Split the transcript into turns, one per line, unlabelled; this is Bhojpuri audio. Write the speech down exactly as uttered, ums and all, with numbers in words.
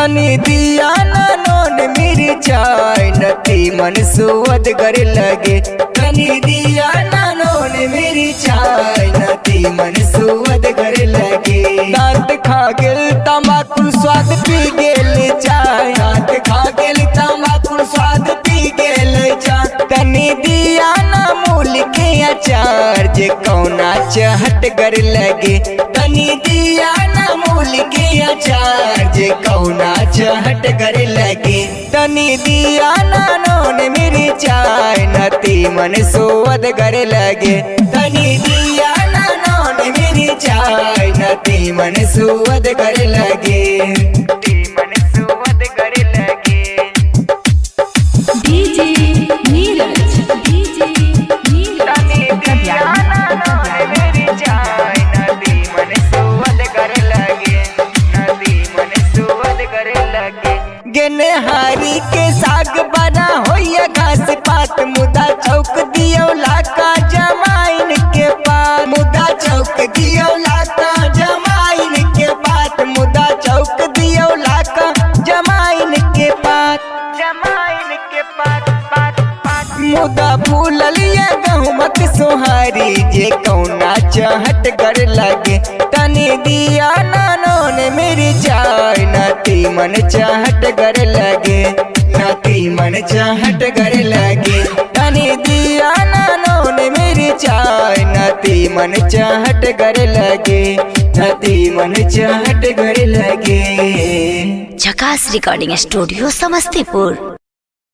तनी दिया ना नोन मेरी चाय नती मन सुवद कर लगे। तनी दिया ना नोन मेरी चाय नती मन सुवद कर लगे। दांत खा गेल तंबाकू स्वाद पी गेल चाय। दांत खा गेल तंबाकू स्वाद पी गेल चाय। तनी दिया ना मूल के अचार जे कौना चहट कर लगे। तनी दिया ना मूल के अचार जे कौना चहट कर लगे। तनी दिया ना नोन मेरी चाय नती मन सुवद कर लगे। तनी दिया ना नोन मेरी चाय नती मन सुवद कर लगे। मन सुवद कर लगे।
डीजे नीरज डीजे नीरज
तनी दिया ना नोन मेरी चाय नती मन सुवद कर लगे। नती मन सुवद कर लगे। गेने हारी के साग बना होइया घास पात मुदा चौक दियो लाका जमाइन के पात। मुदा चौक दियो लाका जमाइन के पात। मुदा चौक दियो लाका जमाइन के पात। जमाइन के पात पात पात। मुदा फूलल ये गहुमक सोहारी जे कौना चहट कर लगे। तनी दिया ना नोन मेरी चाय नती मन चहट कर लगे। नती मन चहट कर लगे। तनी दिया ना नोन मेरी चाय नती मन चहट कर लगे। नती मन चहट कर लगे।
झकास रिकॉर्डिंग स्टूडियो समस्तीपुर।